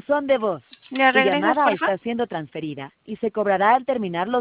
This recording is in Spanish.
buzón de voz. ¿Le Tu regresas, llamada porfa? está siendo transferida y se cobrará al terminar los